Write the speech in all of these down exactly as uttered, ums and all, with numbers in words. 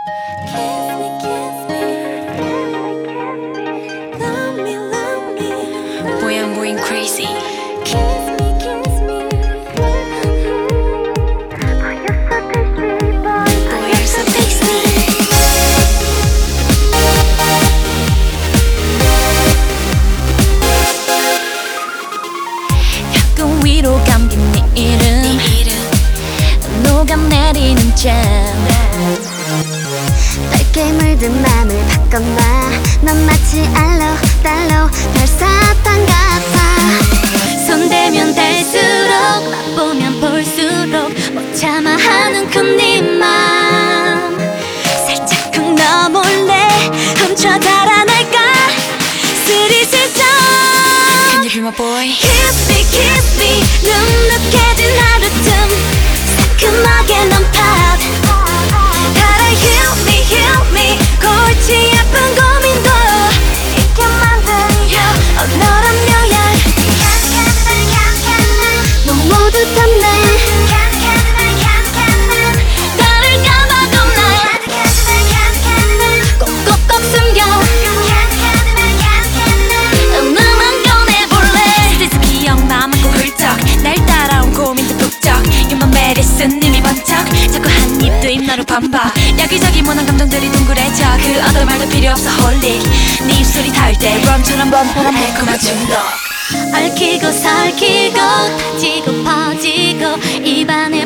Kiss me, kiss me, love me, love me. Boy, I'm going crazy. Kiss me, kiss me. Boy, you're so tasty, boy. Boy, you're so tasty. 혀끝 위로 감긴 네 이름, 녹아내리는 잼. 밝게 물든 맘을 바꿔놔. 넌 마치 알로 달로 별사탕 같아. 손대면 댈수록 맛보면 볼수록 못 참아 하는 큰 네 맘. 살짝쿵 너 몰래 훔쳐 달아날까 스리슬쩍. Can you be my boy? Kiss me, kiss me. 눅눅해진 하루쯤 상큼하게 넌 팝. 달아 heal me, heal me. 골치 아픈 고민도 잊게 만들려. 어, 너란 묘약 너 모두 탐내. 나를 감아도 날 꼭꼭꼭 숨겨. 너만 꺼내볼래. 스트레스 기억만 많고 훌쩍 날 따라온 고민도 북적. 유머 메디슨 이미 번쩍. 자꾸 한 입도 입 너를 반박. 여기저기 모난 감정들이 둥그레져. 그 어떤 말도 필요 없어 홀릭. 네 입술이 닿을 때 럼처럼 뻔뻔한 달콤한 중독. 얽히고 설키고 타지고 퍼지고 입안에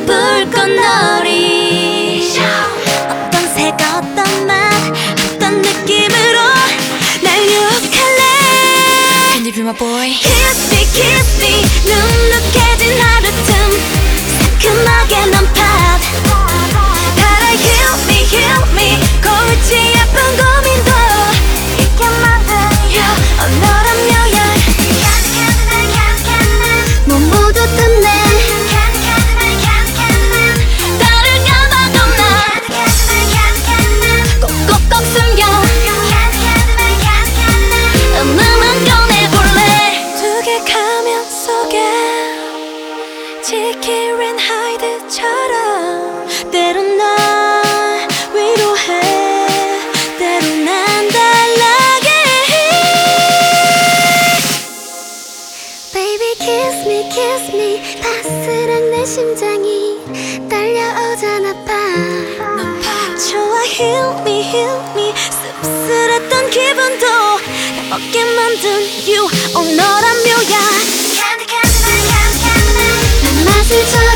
불꽃놀이. 어떤 색 어떤 맛 어떤 느낌으로 날 유혹할래. Can you be my boy? Kiss me, kiss me. 눅눅해진 하루쯤 상큼하게 넌 팝. 달아 heal me, heal me. 골치 아픈 고민도 잊게 만들려. 어, 너란 묘약 너 모두 탐내. 나를 감아도 날 꼭꼭꼭 숨겨. 너만 꺼내볼래. 두 개 가면 속에 지킬 앤 하이드처럼 때론 날 위로해 때론 난 달라게 해. Baby kiss me kiss me. 바스락 내 심장이 떨려오잖아 봐. 좋아 heal me heal me. 씁쓸했던 기분도 먹게 만든 you. 어, 너란 묘약 난 맛을 줘.